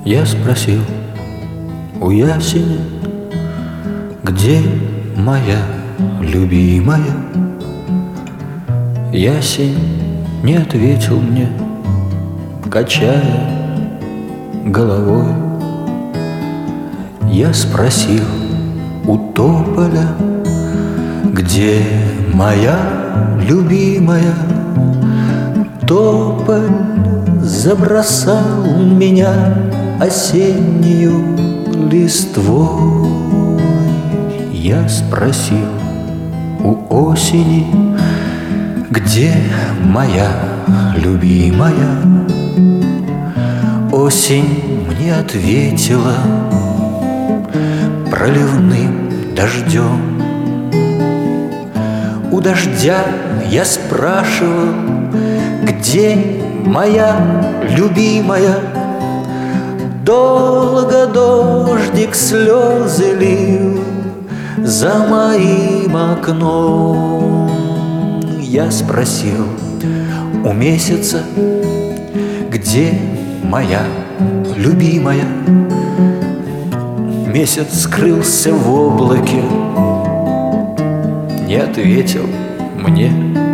Я спросил у ясеня, где моя любимая? Ясень не ответил мне, качая головой. Я спросил у тополя, где моя любимая? Тополь забросал меня осеннюю листвой. Я спросил у осени, где моя любимая? Осень мне ответила проливным дождем. У дождя я спрашивал, где моя любимая? Долго дождик слезы лил за моим окном. Я спросил у месяца, где моя любимая? Месяц скрылся в облаке, не ответил мне.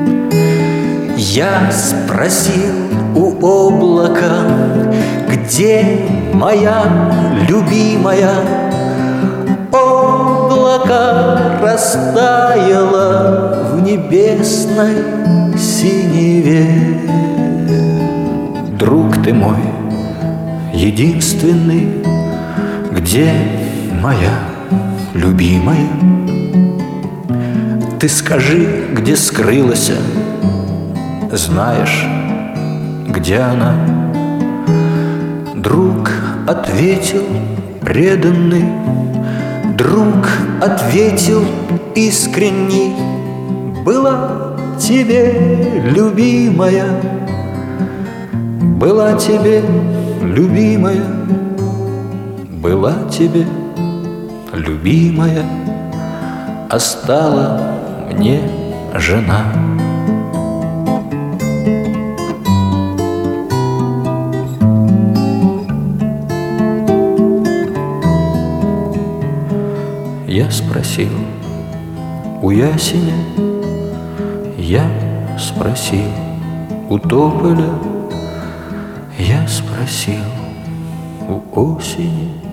Я спросил у облака, где моя любимая? Облако растаяло в небесной синеве. Друг ты мой единственный, где моя любимая? Ты скажи, где скрылась, знаешь, где она? Друг ответил преданный, друг ответил искренний: была тебе любимая, была тебе любимая, была тебе любимая, а стала мне жена. Я спросил у ясеня, я спросил у тополя, я спросил у осени.